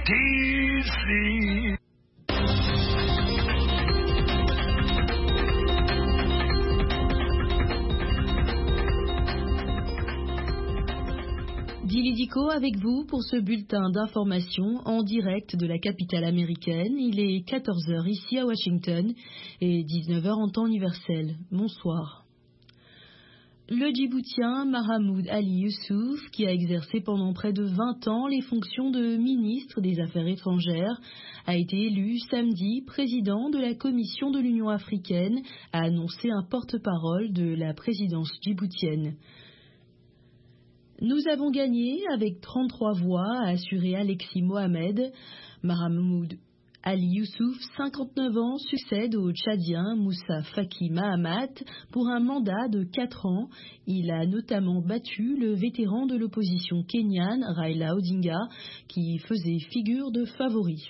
DC. Dilidico avec vous pour ce bulletin d'information en direct de la capitale américaine. Il est 14h ici à Washington et 19h en temps universel. Bonsoir. Le Djiboutien Mahamoud Ali Youssouf, qui a exercé pendant près de 20 ans les fonctions de ministre des Affaires étrangères, a été élu samedi président de la Commission de l'Union africaine, a annoncé un porte-parole de la présidence djiboutienne. Nous avons gagné avec 33 voix, a assuré Alexis Mohamed. Mahamoud Ali Youssouf, 59 ans, succède au Tchadien Moussa Faki Mahamat pour un mandat de 4 ans. Il a notamment battu le vétéran de l'opposition kenyane, Raila Odinga, qui faisait figure de favori.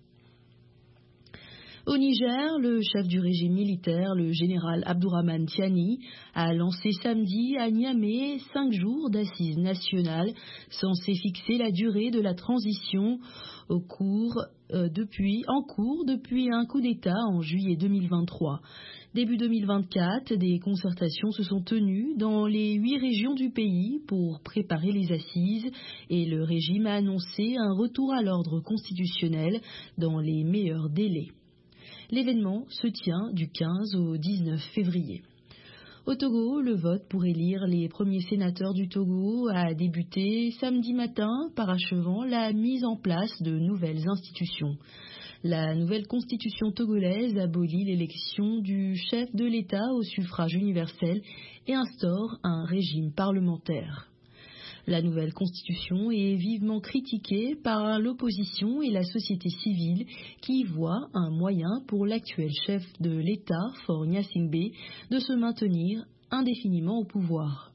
Au Niger, le chef du régime militaire, le général Abdourahmane Tiani, a lancé samedi à Niamey 5 jours d'assises nationales censées fixer la durée de la transition en cours depuis un coup d'État en juillet 2023. Début 2024, des concertations se sont tenues dans les 8 régions du pays pour préparer les assises et le régime a annoncé un retour à l'ordre constitutionnel dans les meilleurs délais. L'événement se tient du 15 au 19 février. Au Togo, le vote pour élire les premiers sénateurs du Togo a débuté samedi matin, parachevant la mise en place de nouvelles institutions. La nouvelle constitution togolaise abolit l'élection du chef de l'État au suffrage universel et instaure un régime parlementaire. La nouvelle constitution est vivement critiquée par l'opposition et la société civile qui y voient un moyen pour l'actuel chef de l'État, Faure Gnassingbé, de se maintenir indéfiniment au pouvoir.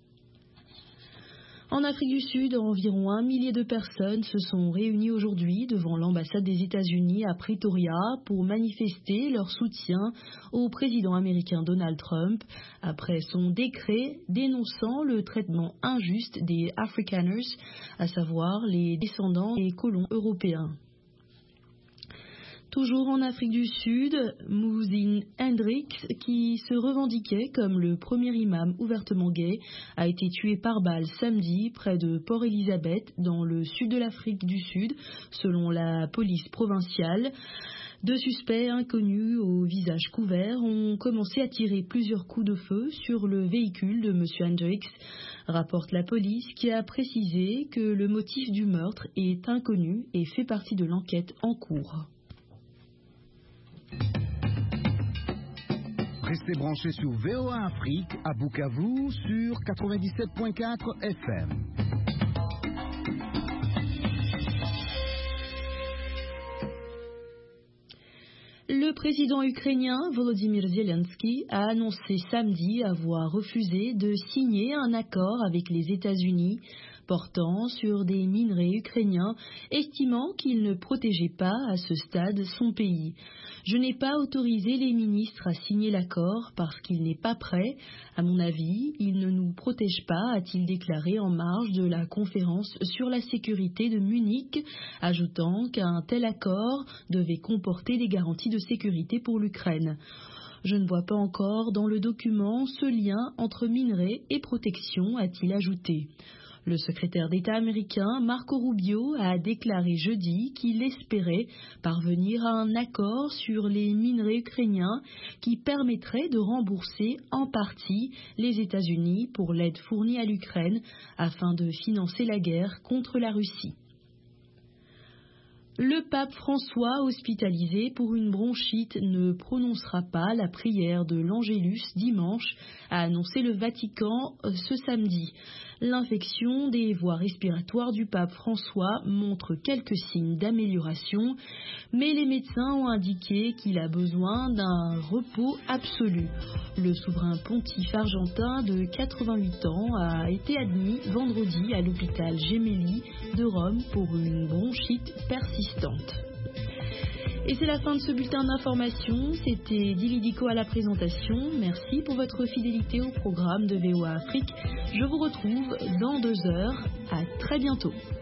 En Afrique du Sud, environ 1 millier de personnes se sont réunies aujourd'hui devant l'ambassade des États-Unis à Pretoria pour manifester leur soutien au président américain Donald Trump après son décret dénonçant le traitement injuste des Afrikaners, à savoir les descendants des colons européens. Toujours en Afrique du Sud, Muhsin Hendricks, qui se revendiquait comme le premier imam ouvertement gay, a été tué par balle samedi près de Port Elizabeth, dans le sud de l'Afrique du Sud, selon la police provinciale. 2 suspects inconnus au visage couvert ont commencé à tirer plusieurs coups de feu sur le véhicule de M. Hendricks, rapporte la police, qui a précisé que le motif du meurtre est inconnu et fait partie de l'enquête en cours. Restez branchés sur VOA Afrique à Bukavu sur 97.4 FM. Le président ukrainien Volodymyr Zelensky a annoncé samedi avoir refusé de signer un accord avec les États-Unis portant sur des minerais ukrainiens, estimant qu'il ne protégeait pas à ce stade son pays. Je n'ai pas autorisé les ministres à signer l'accord parce qu'il n'est pas prêt. À mon avis, il ne nous protège pas, a-t-il déclaré en marge de la conférence sur la sécurité de Munich, ajoutant qu'un tel accord devait comporter des garanties de sécurité pour l'Ukraine. Je ne vois pas encore dans le document ce lien entre minerais et protection, a-t-il ajouté. Le secrétaire d'État américain Marco Rubio a déclaré jeudi qu'il espérait parvenir à un accord sur les minerais ukrainiens qui permettrait de rembourser en partie les États-Unis pour l'aide fournie à l'Ukraine afin de financer la guerre contre la Russie. Le pape François, hospitalisé pour une bronchite, ne prononcera pas la prière de l'Angélus dimanche, a annoncé le Vatican ce samedi. L'infection des voies respiratoires du pape François montre quelques signes d'amélioration, mais les médecins ont indiqué qu'il a besoin d'un repos absolu. Le souverain pontife argentin de 88 ans a été admis vendredi à l'hôpital Gemelli de Rome pour une bronchite persistante. Et c'est la fin de ce bulletin d'information. C'était Dilidico à la présentation. Merci pour votre fidélité au programme de VOA Afrique. Je vous retrouve dans 2 heures. À très bientôt.